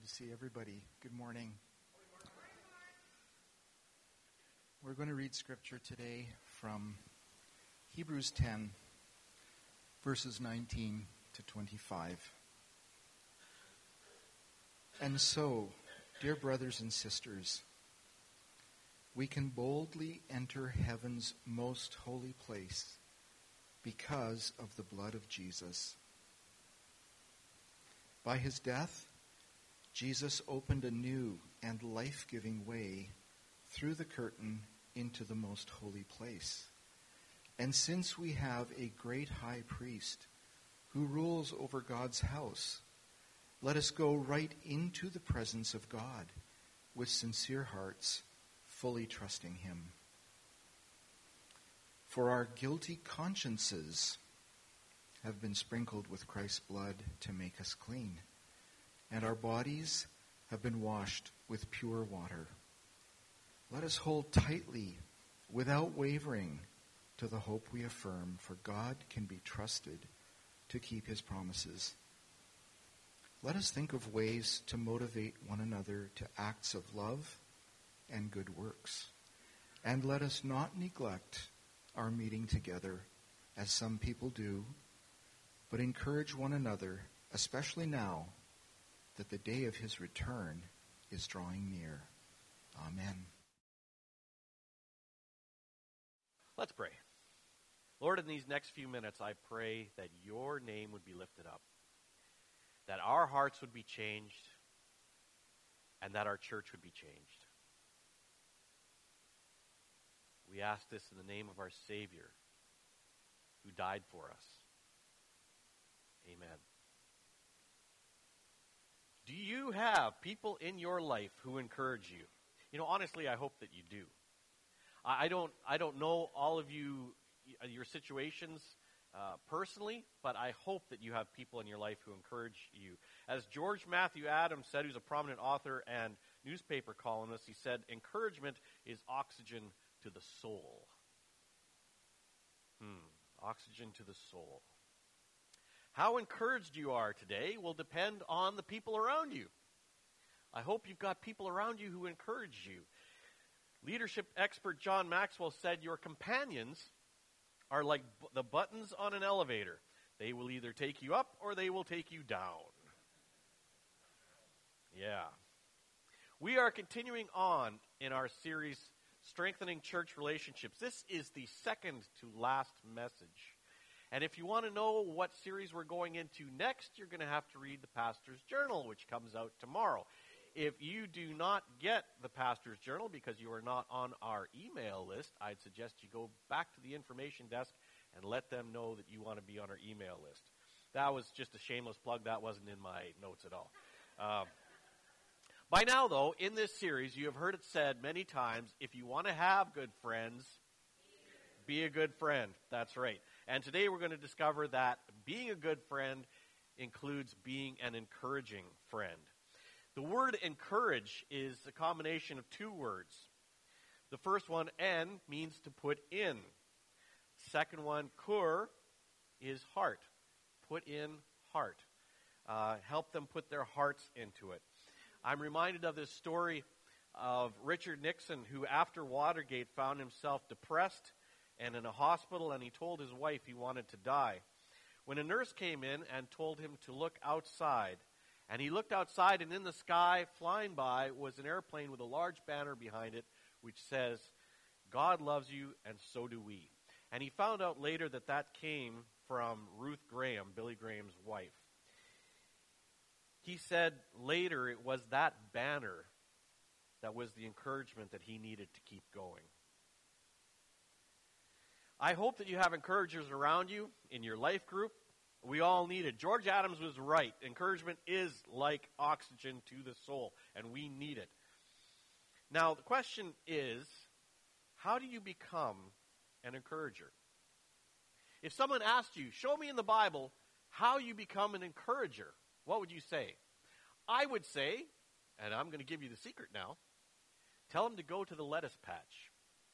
see everybody. Good morning. We're going to read scripture today from Hebrews 10, verses 19 to 25. And so, dear brothers and sisters, we can boldly enter heaven's most holy place because of the blood of Jesus. By his death, Jesus opened a new and life-giving way through the curtain into the most holy place. And since we have a great high priest who rules over God's house, let us go right into the presence of God with sincere hearts, fully trusting him. For our guilty consciences have been sprinkled with Christ's blood to make us clean, and our bodies have been washed with pure water. Let us hold tightly, without wavering, to the hope we affirm, for God can be trusted to keep his promises. Let us think of ways to motivate one another to acts of love and good works. And let us not neglect our meeting together, as some people do, but encourage one another, especially now that the day of his return is drawing near. Amen. Let's pray. Lord, in these next few minutes, I pray that your name would be lifted up, that our hearts would be changed, and that our church would be changed. We ask this in the name of our Savior, who died for us. Amen. Do you have people in your life who encourage you? You know, honestly, I hope that you do. I don't know all of you, your situations personally, but I hope that you have people in your life who encourage you. As George Matthew Adams said, who's a prominent author and newspaper columnist, he said, encouragement is oxygen to the soul. Oxygen to the soul. How encouraged you are today will depend on the people around you. I hope you've got people around you who encourage you. Leadership expert John Maxwell said, your companions are like the buttons on an elevator. They will either take you up or they will take you down. Yeah. We are continuing on in our series, Strengthening Church Relationships. This is the second to last message. And if you want to know what series we're going into next, you're going to have to read the Pastor's Journal, which comes out tomorrow. If you do not get the Pastor's Journal because you are not on our email list, I'd suggest you go back to the information desk and let them know that you want to be on our email list. That was just a shameless plug. That wasn't in my notes at all. By now, though, in this series, you have heard it said many times, if you want to have good friends, be a good friend. That's right. And today we're going to discover that being a good friend includes being an encouraging friend. The word encourage is a combination of two words. The first one, en, means to put in. Second one, kur, is heart. Put in heart. Help them put their hearts into it. I'm reminded of this story of Richard Nixon, who after Watergate found himself depressed and in a hospital, and he told his wife he wanted to die. When a nurse came in and told him to look outside, and he looked outside, and in the sky, flying by, was an airplane with a large banner behind it, which says, God loves you, and so do we. And he found out later that that came from Ruth Graham, Billy Graham's wife. He said later it was that banner that was the encouragement that he needed to keep going. I hope that you have encouragers around you in your life group. We all need it. George Adams was right. Encouragement is like oxygen to the soul, and we need it. Now, the question is, how do you become an encourager? If someone asked you, show me in the Bible how you become an encourager, what would you say? I would say, and I'm going to give you the secret now, tell them to go to the lettuce patch.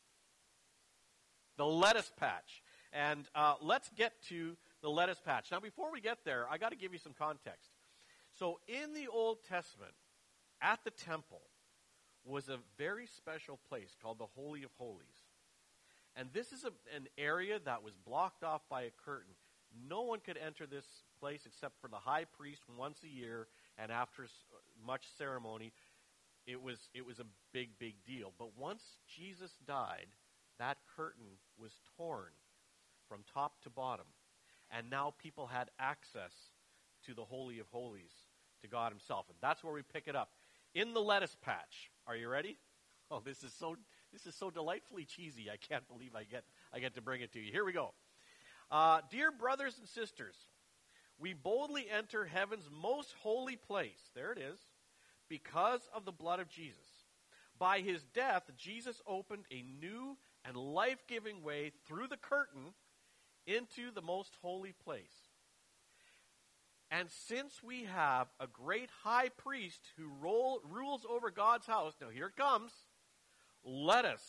The lettuce patch. And let's get to the lettuce patch. Now, before we get there, I got to give you some context. So, in the Old Testament, at the temple was a very special place called the Holy of Holies. And this is an area that was blocked off by a curtain. No one could enter this place except for the high priest once a year, and after much ceremony, it was a big, big deal. But once Jesus died, that curtain was torn from top to bottom, and now people had access to the Holy of Holies, to God himself. And that's where we pick it up. In the lettuce patch. Are you ready? Oh, this is so delightfully cheesy. I can't believe I get to bring it to you. Here we go. Dear brothers and sisters, we boldly enter heaven's most holy place. There it is. Because of the blood of Jesus. By his death, Jesus opened a new and life-giving way through the curtain into the most holy place. And since we have a great high priest who rules over God's house, now here it comes, let us.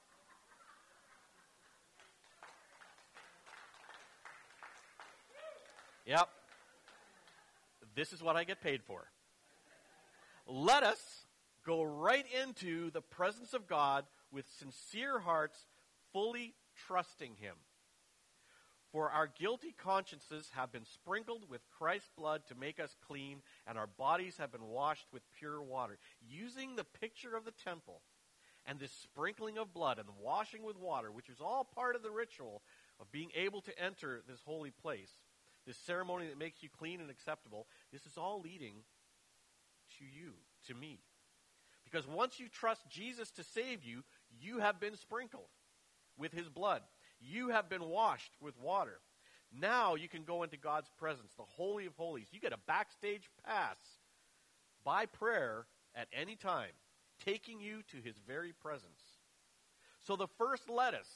Yep. This is what I get paid for. Let us go right into the presence of God with sincere hearts, fully trusting him. For our guilty consciences have been sprinkled with Christ's blood to make us clean, and our bodies have been washed with pure water. Using the picture of the temple and this sprinkling of blood and the washing with water, which is all part of the ritual of being able to enter this holy place, this ceremony that makes you clean and acceptable, this is all leading to you, to me. Because once you trust Jesus to save you, you have been sprinkled with his blood. You have been washed with water. Now you can go into God's presence, the Holy of Holies. You get a backstage pass by prayer at any time, taking you to his very presence. So the first lettuce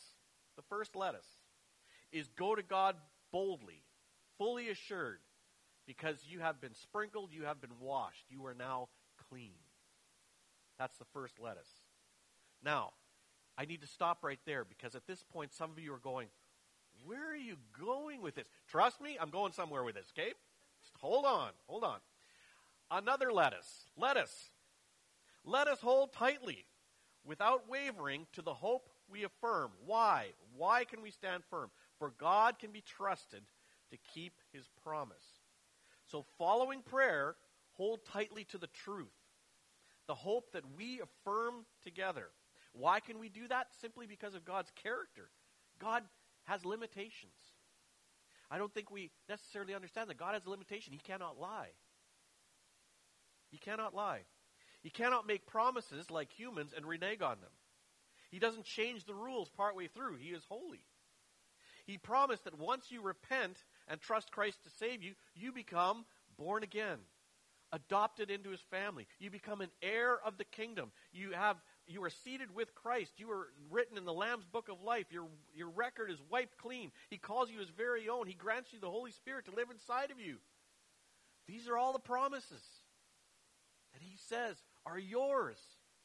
is go to God boldly, fully assured, because you have been sprinkled, you have been washed, you are now clean. That's the first lettuce. Now, I need to stop right there, because at this point some of you are going, where are you going with this? Trust me, I'm going somewhere with this, okay? Just hold on. Another lettuce. Let us hold tightly, without wavering, to the hope we affirm. Why? Why can we stand firm? For God can be trusted to keep his promise. So following prayer, hold tightly to the truth, the hope that we affirm together. Why can we do that? Simply because of God's character. God has limitations. I don't think we necessarily understand that God has a limitation. He cannot lie. He cannot lie. He cannot make promises like humans and renege on them. He doesn't change the rules partway through. He is holy. He promised that once you repent and trust Christ to save you, you become born again, adopted into his family. You become an heir of the kingdom. You are seated with Christ. You are written in the Lamb's book of life. Your record is wiped clean. He calls you his very own. He grants you the Holy Spirit to live inside of you. These are all the promises that he says are yours.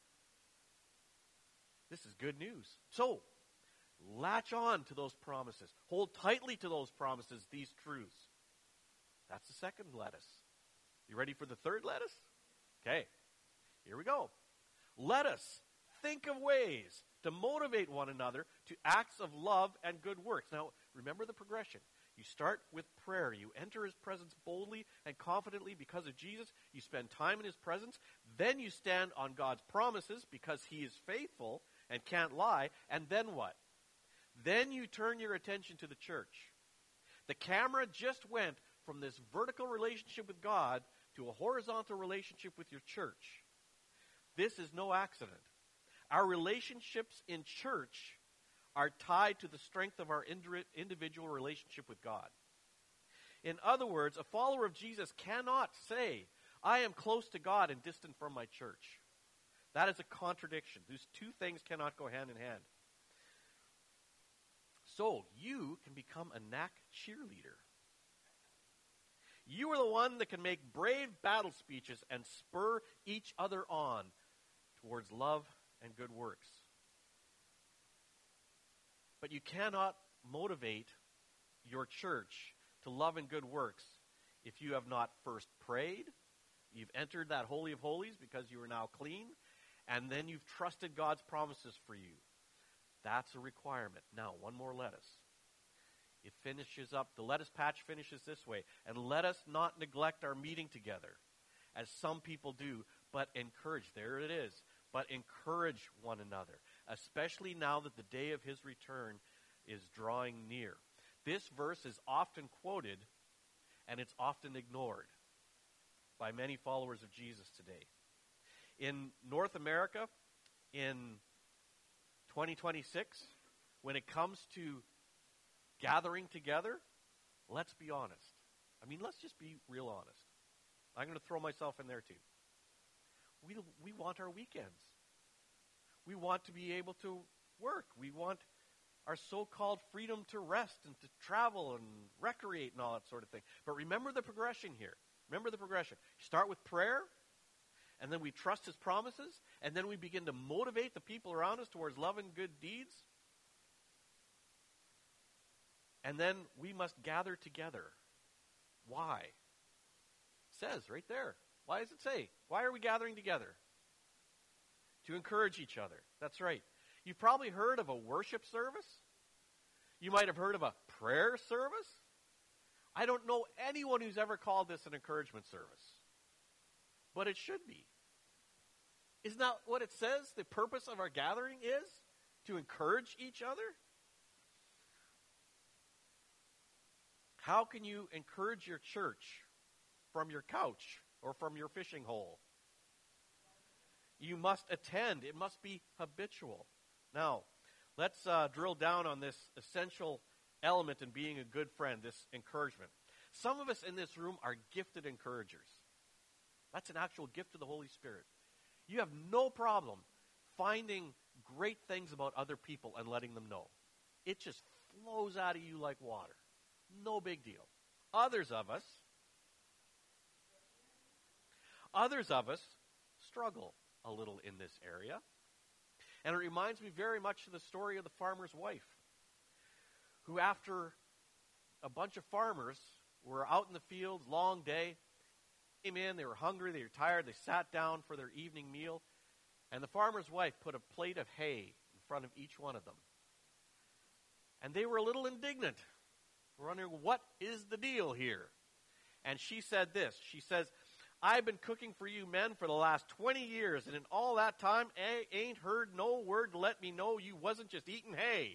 This is good news. So, latch on to those promises. Hold tightly to those promises, these truths. That's the second lettuce. You ready for the third lettuce? Okay, here we go. Let us think of ways to motivate one another to acts of love and good works. Now, remember the progression. You start with prayer. You enter his presence boldly and confidently because of Jesus. You spend time in his presence. Then you stand on God's promises because he is faithful and can't lie. And then what? Then you turn your attention to the church. The camera just went from this vertical relationship with God to a horizontal relationship with your church. This is no accident. Our relationships in church are tied to the strength of our individual relationship with God. In other words, a follower of Jesus cannot say, I am close to God and distant from my church. That is a contradiction. These two things cannot go hand in hand. So, you can become a knack cheerleader. You are the one that can make brave battle speeches and spur each other on towards love and good works. But you cannot motivate your church to love and good works if you have not first prayed, You've entered that Holy of Holies because you are now clean, and then you've trusted God's promises for you. That's a requirement. Now, one more lettuce. It finishes up, the lettuce patch finishes this way. And let us not neglect our meeting together, as some people do, but encourage. There it is. But encourage one another, especially now that the day of his return is drawing near. This verse is often quoted, and it's often ignored by many followers of Jesus today. In North America, in 2026, when it comes to gathering together, let's be honest. I mean, let's just be real honest. I'm going to throw myself in there too. We want our weekends. We want to be able to work. We want our so-called freedom to rest and to travel and recreate and all that sort of thing. But remember the progression here. Remember the progression. You start with prayer, and then we trust his promises, and then we begin to motivate the people around us towards love and good deeds. And then we must gather together. Why? It says right there. Why does it say? Why are we gathering together? To encourage each other. That's right. You've probably heard of a worship service. You might have heard of a prayer service. I don't know anyone who's ever called this an encouragement service. But it should be. Isn't that what it says? The purpose of our gathering is to encourage each other? How can you encourage your church from your couch or from your fishing hole? You must attend. It must be habitual. Now, let's drill down on this essential element in being a good friend, this encouragement. Some of us in this room are gifted encouragers. That's an actual gift of the Holy Spirit. You have no problem finding great things about other people and letting them know. It just flows out of you like water. No big deal. Others of us struggle a little in this area. And it reminds me very much of the story of the farmer's wife, who after a bunch of farmers were out in the fields, long day, came in, they were hungry, they were tired, they sat down for their evening meal, and the farmer's wife put a plate of hay in front of each one of them. And they were a little indignant. We're wondering, what is the deal here? And she said this. She says, I've been cooking for you men for the last 20 years, and in all that time, I ain't heard no word to let me know you wasn't just eating hay.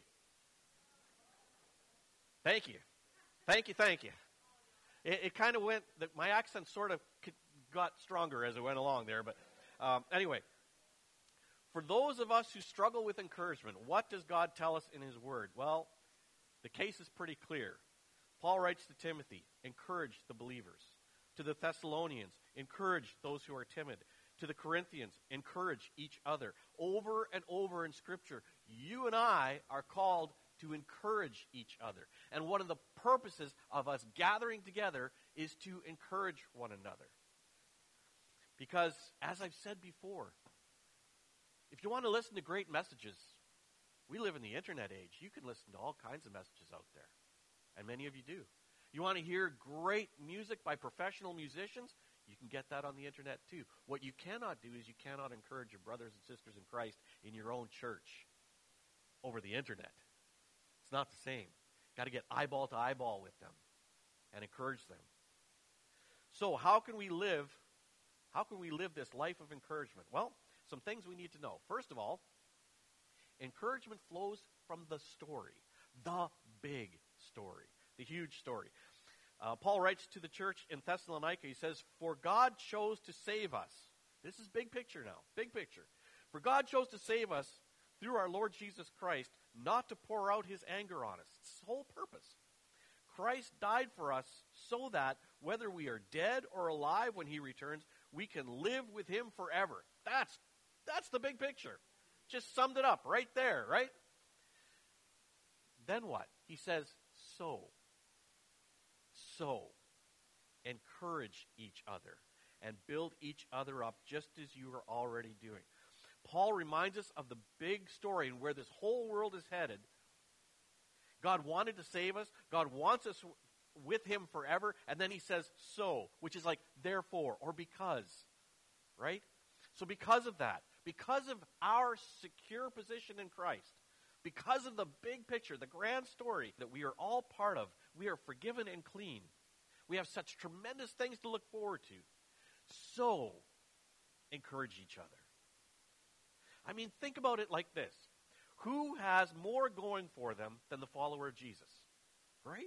Thank you. Thank you, thank you. It kind of went, my accent sort of got stronger as it went along there. But anyway, for those of us who struggle with encouragement, what does God tell us in his word? Well, the case is pretty clear. Paul writes to Timothy, encourage the believers. To the Thessalonians, encourage those who are timid. To the Corinthians, encourage each other. Over and over in Scripture, you and I are called to encourage each other. And one of the purposes of us gathering together is to encourage one another. Because, as I've said before, if you want to listen to great messages, we live in the internet age. You can listen to all kinds of messages out there. And many of you do. You want to hear great music by professional musicians? You can get that on the internet too. What you cannot do is you cannot encourage your brothers and sisters in Christ in your own church over the internet. It's not the same. Got to get eyeball to eyeball with them and encourage them. So how can we live this life of encouragement? Well, some things we need to know. First of all, encouragement flows from the story, the big story, the huge story. Paul writes to the church in Thessalonica, he says, for God chose to save us. This is big picture now, big picture. For God chose to save us through our Lord Jesus Christ, not to pour out his anger on us. It's his whole purpose. Christ died for us so that whether we are dead or alive when he returns, we can live with him forever. That's the big picture. Just summed it up right there, right? Then what? He says, so encourage each other and build each other up just as you are already doing. Paul reminds us of the big story and where this whole world is headed. God wanted to save us. God wants us with him forever, and then he says so, which is like therefore or because, right? So because of that, because of our secure position in Christ, because of the big picture, the grand story that we are all part of, we are forgiven and clean. We have such tremendous things to look forward to. So, encourage each other. I mean, think about it like this. Who has more going for them than the follower of Jesus? Right?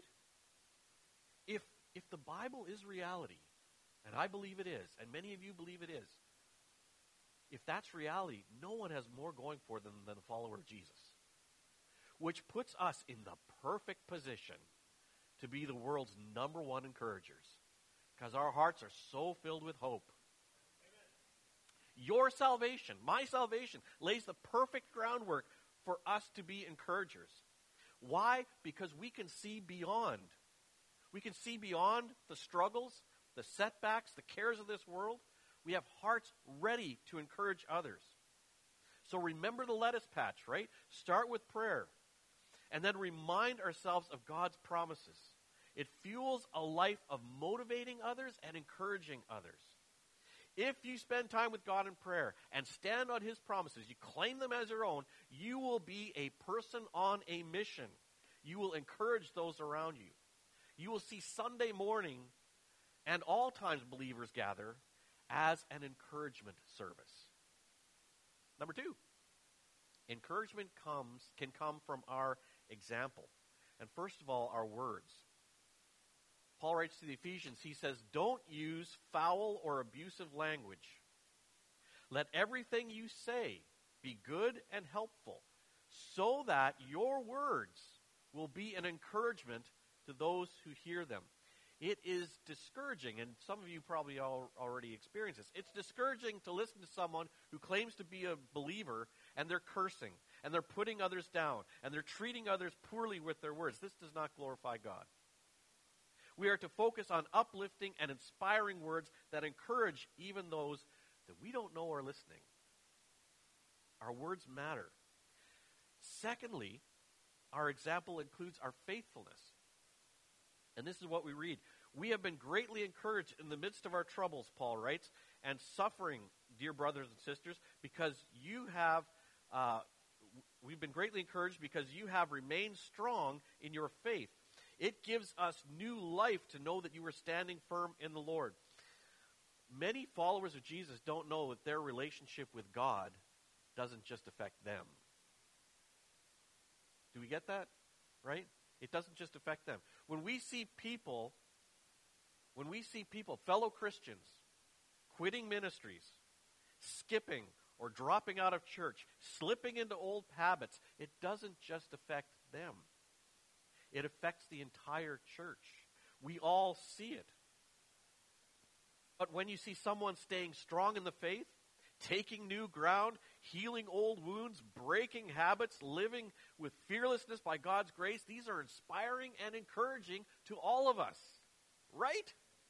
If the Bible is reality, and I believe it is, and many of you believe it is, if that's reality, no one has more going for them than the follower of Jesus. Which puts us in the perfect position to be the world's number one encouragers. Because our hearts are so filled with hope. Amen. Your salvation, my salvation, lays the perfect groundwork for us to be encouragers. Why? Because we can see beyond. We can see beyond the struggles, the setbacks, the cares of this world. We have hearts ready to encourage others. So remember the lettuce patch, right? Start with prayer. And then remind ourselves of God's promises. It fuels a life of motivating others and encouraging others. If you spend time with God in prayer and stand on His promises, you claim them as your own, you will be a person on a mission. You will encourage those around you. You will see Sunday morning and all times believers gather as an encouragement service. Number 2, encouragement can come from our example. And first of all, our words. Paul writes to the Ephesians, he says, don't use foul or abusive language. Let everything you say be good and helpful, so that your words will be an encouragement to those who hear them. It is discouraging, and some of you probably already experience this. It's discouraging to listen to someone who claims to be a believer, and they're cursing, and they're putting others down, and they're treating others poorly with their words. This does not glorify God. We are to focus on uplifting and inspiring words that encourage even those that we don't know are listening. Our words matter. Secondly, our example includes our faithfulness. And this is what we read. We have been greatly encouraged in the midst of our troubles, Paul writes, and suffering, dear brothers and sisters, because you have, we've been greatly encouraged because you have remained strong in your faith. It gives us new life to know that you are standing firm in the Lord. Many followers of Jesus don't know that their relationship with God doesn't just affect them. Do we get that? Right? It doesn't just affect them. When we see people, fellow Christians, quitting ministries, skipping or dropping out of church, slipping into old habits, it doesn't just affect them. It affects the entire church. We all see it. But when you see someone staying strong in the faith, taking new ground, healing old wounds, breaking habits, living with fearlessness by God's grace, these are inspiring and encouraging to all of us. Right?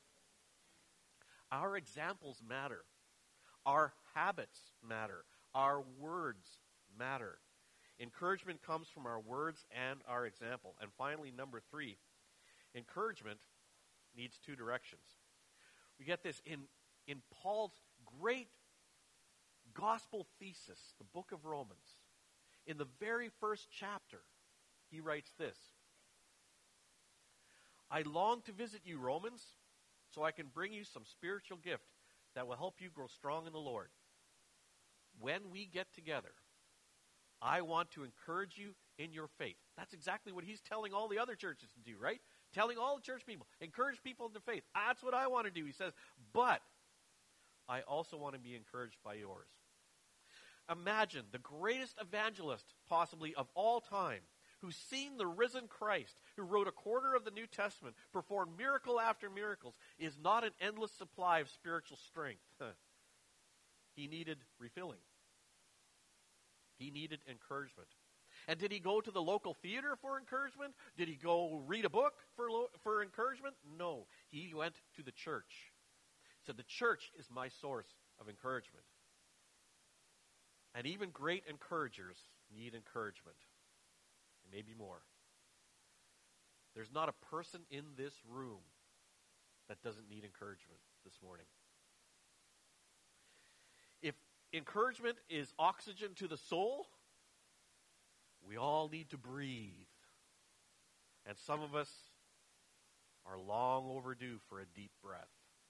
Our examples matter. Our habits matter. Our words matter. Encouragement comes from our words and our example. And finally, number 3, encouragement needs 2 directions. We get this in Paul's great gospel thesis, the book of Romans. In the very first chapter, he writes this: I long to visit you, Romans, so I can bring you some spiritual gift that will help you grow strong in the Lord. When we get together, I want to encourage you in your faith. That's exactly what he's telling all the other churches to do, right? Telling all the church people, encourage people in their faith. That's what I want to do. He says, but I also want to be encouraged by yours. Imagine the greatest evangelist possibly of all time, who's seen the risen Christ, who wrote a quarter of the New Testament, performed miracle after miracles, is not an endless supply of spiritual strength. He needed refilling. He needed encouragement. And did he go to the local theater for encouragement? Did he go read a book for encouragement? No. He went to the church. He said, the church is my source of encouragement. And even great encouragers need encouragement. And maybe more. There's not a person in this room that doesn't need encouragement this morning. If encouragement is oxygen to the soul, we all need to breathe. And some of us are long overdue for a deep breath.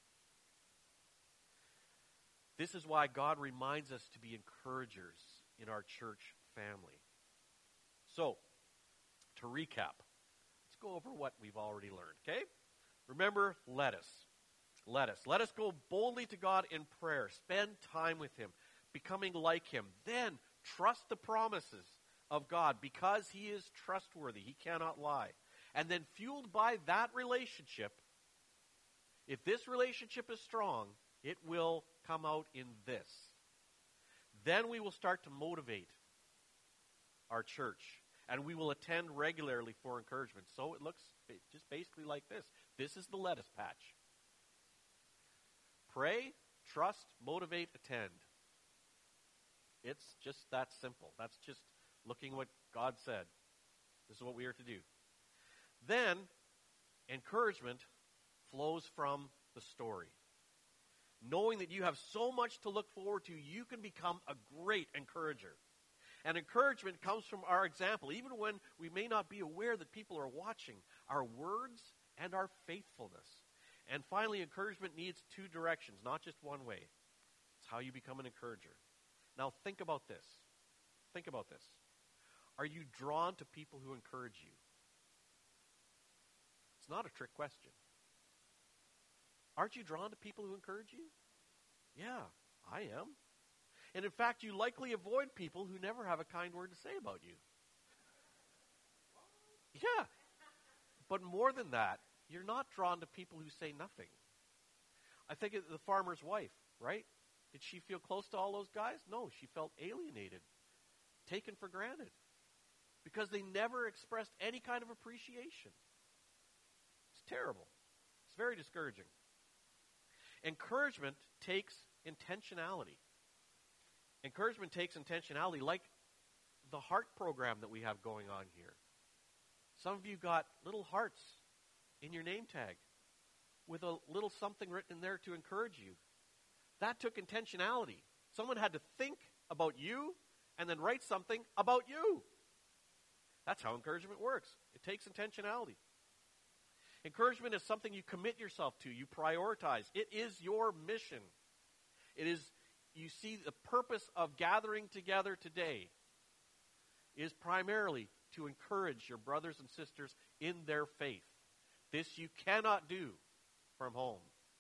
This is why God reminds us to be encouragers in our church family. So, to recap, let's go over what we've already learned, okay? Remember, let us. Let us go boldly to God in prayer. Spend time with Him, becoming like Him. Then trust the promises of God because He is trustworthy. He cannot lie. And then fueled by that relationship, if this relationship is strong, it will come out in this. Then we will start to motivate our church, and we will attend regularly for encouragement. So it looks just basically like this. This is the lettuce patch. Pray, trust, motivate, attend. It's just that simple. That's just looking what God said. This is what we are to do. Then, encouragement flows from the story. Knowing that you have so much to look forward to, you can become a great encourager. And encouragement comes from our example, even when we may not be aware that people are watching, our words and our faithfulness. And finally, encouragement needs two directions, not just one way. It's how you become an encourager. Now, think about this. Think about this. Are you drawn to people who encourage you? It's not a trick question. Aren't you drawn to people who encourage you? Yeah, I am. And in fact, you likely avoid people who never have a kind word to say about you. Yeah. But more than that, you're not drawn to people who say nothing. I think of the farmer's wife, right? Did she feel close to all those guys? No, she felt alienated, taken for granted, because they never expressed any kind of appreciation. It's terrible. It's very discouraging. Encouragement takes intentionality. Encouragement takes intentionality, like the heart program that we have going on here. Some of you got little hearts in your name tag with a little something written in there to encourage you. That took intentionality. Someone had to think about you and then write something about you. That's how encouragement works. It takes intentionality. Encouragement is something you commit yourself to, you prioritize. It is your mission. It is, you see, the purpose of gathering together today is primarily to encourage your brothers and sisters in their faith. This you cannot do from home.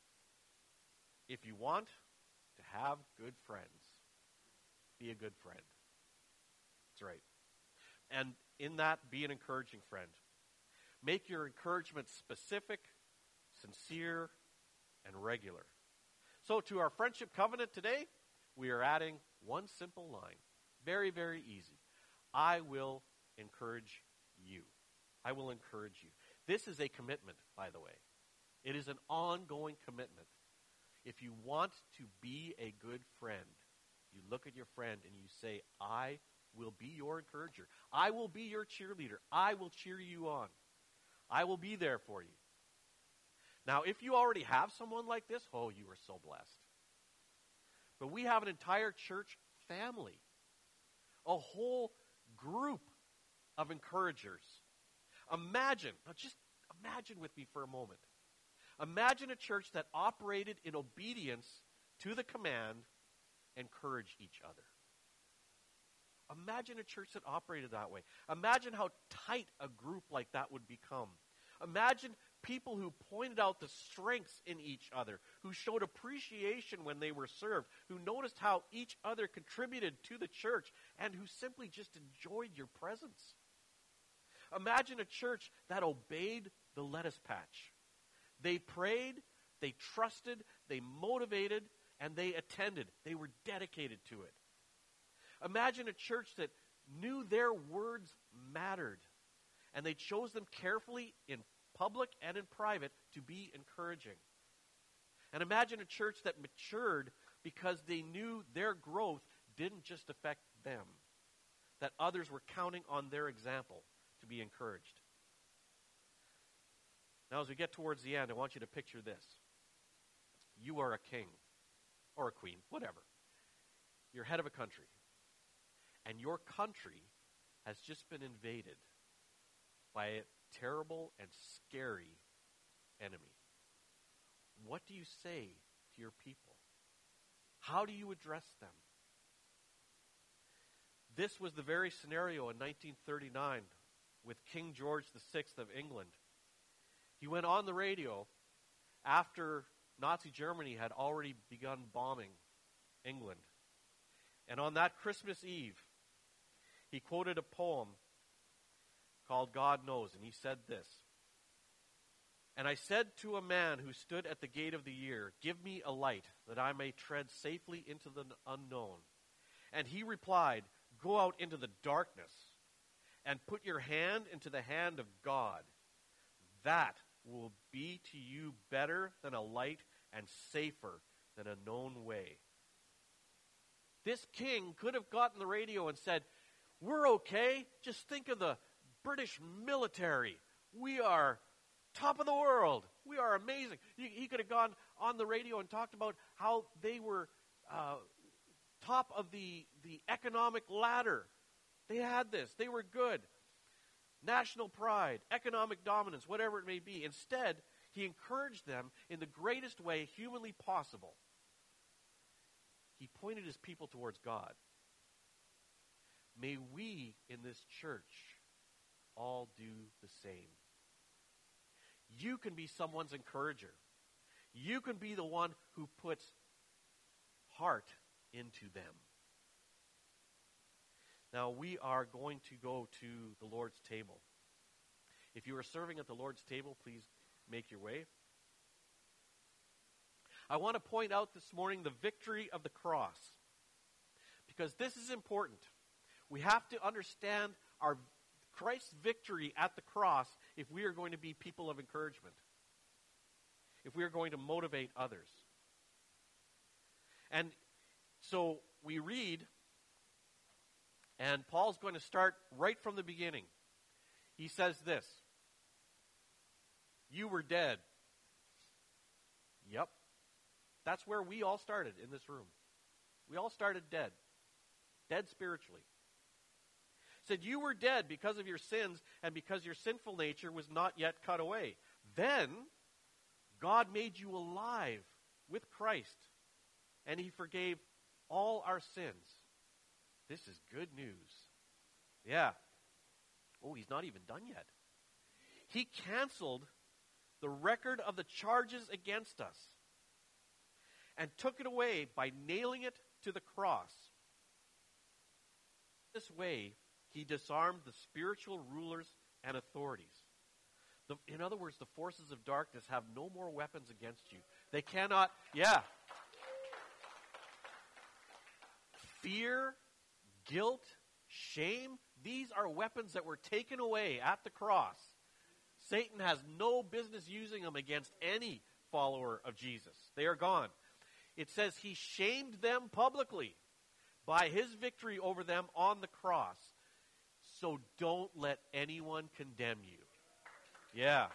If you want to have good friends, be a good friend. That's right. And in that, be an encouraging friend. Make your encouragement specific, sincere, and regular. So to our friendship covenant today, we are adding one simple line. Very, very easy. I will encourage you. I will encourage you. This is a commitment, by the way. It is an ongoing commitment. If you want to be a good friend, you look at your friend and you say, I will be your encourager. I will be your cheerleader. I will cheer you on. I will be there for you. Now, if you already have someone like this, oh, you are so blessed. But we have an entire church family, a whole group of encouragers. Imagine, now just imagine with me for a moment. Imagine a church that operated in obedience to the command, encourage each other. Imagine a church that operated that way. Imagine how tight a group like that would become. Imagine people who pointed out the strengths in each other, who showed appreciation when they were served, who noticed how each other contributed to the church, and who simply just enjoyed your presence. Imagine a church that obeyed the lettuce patch. They prayed, they trusted, they motivated, and they attended. They were dedicated to it. Imagine a church that knew their words mattered, and they chose them carefully in public and in private to be encouraging. And imagine a church that matured because they knew their growth didn't just affect them, that others were counting on their example to be encouraged. Now, as we get towards the end, I want you to picture this. You are a king or a queen, whatever. You're head of a country. And your country has just been invaded by a terrible and scary enemy. What do you say to your people? How do you address them? This was the very scenario in 1939 with King George VI of England. He went on the radio after Nazi Germany had already begun bombing England. And on that Christmas Eve, he quoted a poem called God Knows, and he said this: "And I said to a man who stood at the gate of the year, 'Give me a light, that I may tread safely into the unknown.' And he replied, 'Go out into the darkness and put your hand into the hand of God. That will be to you better than a light and safer than a known way.'" This king could have gotten the radio and said, "We're okay. Just think of the British military. We are top of the world. We are amazing." He could have gone on the radio and talked about how they were top of the economic ladder. They had this. They were good. National pride, economic dominance, whatever it may be. Instead, he encouraged them in the greatest way humanly possible. He pointed his people towards God. May we in this church all do the same. You can be someone's encourager. You can be the one who puts heart into them. Now, we are going to go to the Lord's table. If you are serving at the Lord's table, please make your way. I want to point out this morning the victory of the cross, because this is important. We have to understand our Christ's victory at the cross if we are going to be people of encouragement, if we are going to motivate others. And so we read, and Paul's going to start right from the beginning. He says this: "You were dead." Yep. That's where we all started in this room. We all started dead. Dead spiritually. Said you were dead because of your sins and because your sinful nature was not yet cut away. Then God made you alive with Christ, and he forgave all our sins. This is good news. Yeah. Oh, he's not even done yet. He canceled the record of the charges against us and took it away by nailing it to the cross. This way, he disarmed the spiritual rulers and authorities. In other words, the forces of darkness have no more weapons against you. They cannot, Fear, guilt, shame, these are weapons that were taken away at the cross. Satan has no business using them against any follower of Jesus. They are gone. It says he shamed them publicly by his victory over them on the cross. So don't let anyone condemn you. Yeah.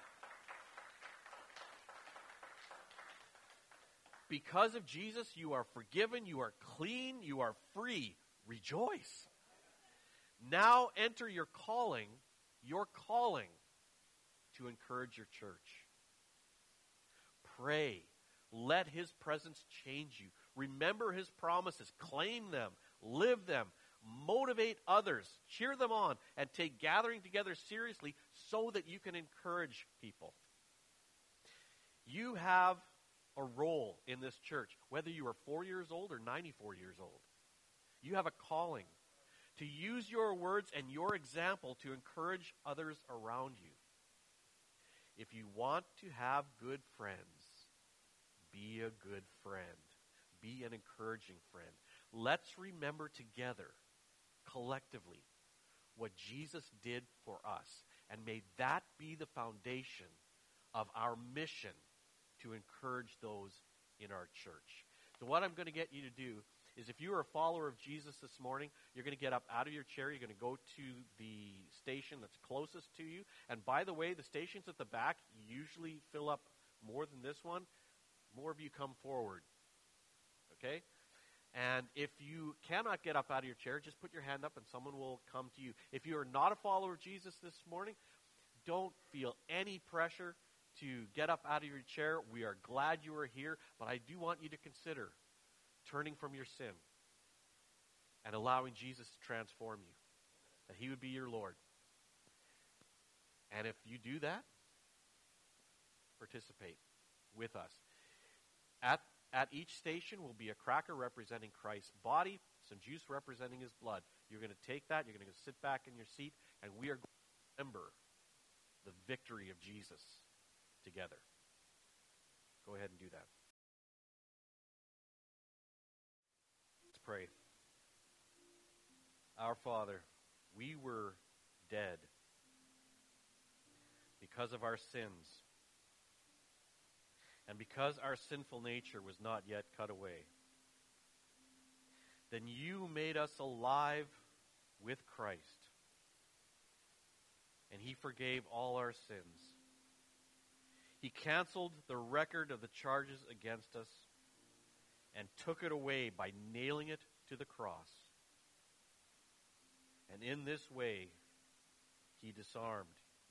Because of Jesus, you are forgiven, you are clean, you are free. Rejoice. Now enter your calling to encourage your church. Pray. Let his presence change you. Remember his promises. Claim them. Live them. Motivate others. Cheer them on. And take gathering together seriously so that you can encourage people. You have a role in this church, whether you are 4 years old or 94 years old. You have a calling to use your words and your example to encourage others around you. If you want to have good friends, be a good friend. Be an encouraging friend. Let's remember together, collectively, what Jesus did for us. And may that be the foundation of our mission to encourage those in our church. So what I'm going to get you to do is if you are a follower of Jesus this morning, you're going to get up out of your chair. You're going to go to the station that's closest to you. And by the way, the stations at the back usually fill up more than this one. More of you come forward. Okay? And if you cannot get up out of your chair, just put your hand up and someone will come to you. If you are not a follower of Jesus this morning, don't feel any pressure to get up out of your chair. We are glad you are here, but I do want you to consider turning from your sin and allowing Jesus to transform you, that he would be your Lord. And if you do that, participate with us. At each station will be a cracker representing Christ's body, some juice representing his blood. You're going to take that, you're going to sit back in your seat, and we are going to remember the victory of Jesus together. Go ahead and do that. Let's pray. Our Father, we were dead because of our sins, and because our sinful nature was not yet cut away. Then you made us alive with Christ, and he forgave all our sins. He canceled the record of the charges against us and took it away by nailing it to the cross. And in this way, you disarmed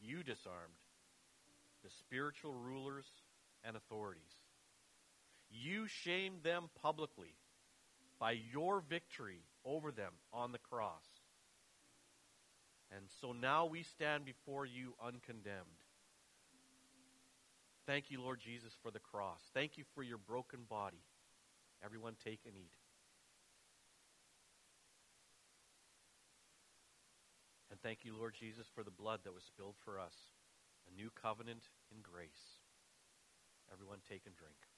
the spiritual rulers and authorities. You shamed them publicly by your victory over them on the cross. And so now we stand before you uncondemned. Thank you, Lord Jesus, for the cross. Thank you for your broken body. Everyone take and eat. And thank you, Lord Jesus, for the blood that was spilled for us. A new covenant in grace. Everyone take and drink.